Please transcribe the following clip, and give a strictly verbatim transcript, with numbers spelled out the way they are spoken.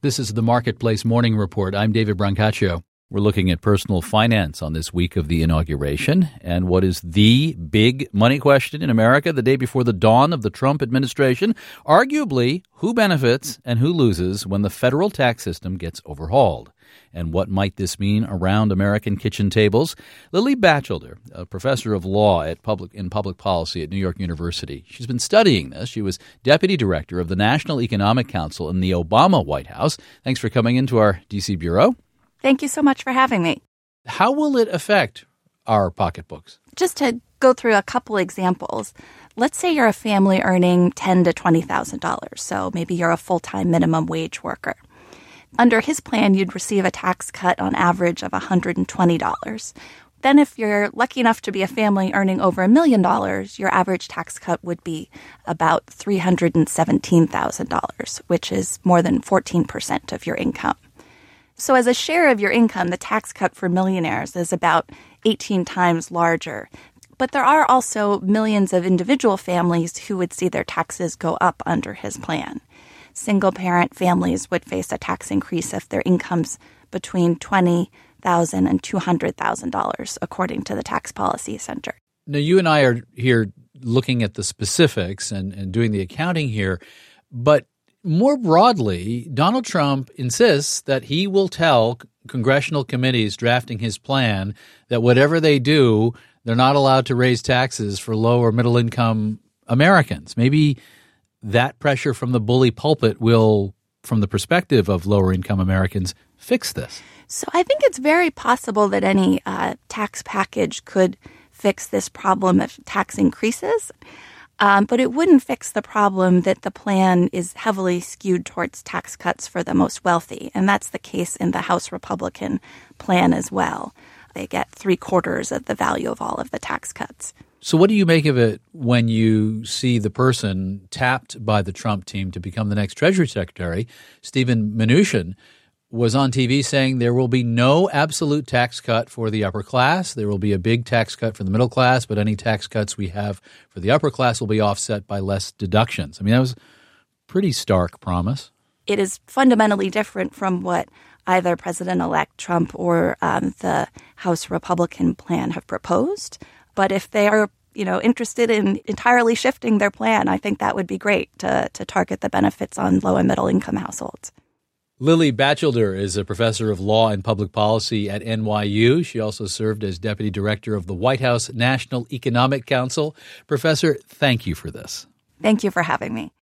This is the Marketplace Morning Report. I'm David Brancaccio. We're looking at personal finance on this week of the inauguration and what is the big money question in America the day before the dawn of the Trump administration. Arguably, who benefits and who loses when the federal tax system gets overhauled? And what might this mean around American kitchen tables? Lily Batchelder, a professor of law at public in public policy at New York University. She's been studying this. She was deputy director of the National Economic Council in the Obama White House. Thanks for coming into our D C bureau. Thank you so much for having me. How will it affect our pocketbooks? Just to go through a couple examples, let's say you're a family earning ten thousand to twenty thousand dollars, so maybe you're a full-time minimum wage worker. Under his plan, you'd receive a tax cut on average of one hundred twenty dollars. Then if you're lucky enough to be a family earning over a million dollars, your average tax cut would be about three hundred seventeen thousand dollars, which is more than fourteen percent of your income. So as a share of your income, the tax cut for millionaires is about eighteen times larger. But there are also millions of individual families who would see their taxes go up under his plan. Single-parent families would face a tax increase if their income's between twenty thousand dollars and two hundred thousand dollars, according to the Tax Policy Center. Now, you and I are here looking at the specifics and, and doing the accounting here, but more broadly, Donald Trump insists that he will tell congressional committees drafting his plan that whatever they do, they're not allowed to raise taxes for low or middle income Americans. Maybe that pressure from the bully pulpit will, from the perspective of lower income Americans, fix this. So I think it's very possible that any uh, tax package could fix this problem of tax increases. Um, but it wouldn't fix the problem that the plan is heavily skewed towards tax cuts for the most wealthy. And that's the case in the House Republican plan as well. They get three quarters of the value of all of the tax cuts. So what do you make of it when you see the person tapped by the Trump team to become the next Treasury Secretary? Steven Mnuchin was on T V saying there will be no absolute tax cut for the upper class. There will be a big tax cut for the middle class, but any tax cuts we have for the upper class will be offset by less deductions. I mean, that was a pretty stark promise. It is fundamentally different from what either President-elect Trump or um, the House Republican plan have proposed. But if they are, you know, interested in entirely shifting their plan, I think that would be great to, to target the benefits on low and middle income households. Lily Batchelder is a professor of law and public policy at N Y U. She also served as deputy director of the White House National Economic Council. Professor, thank you for this. Thank you for having me.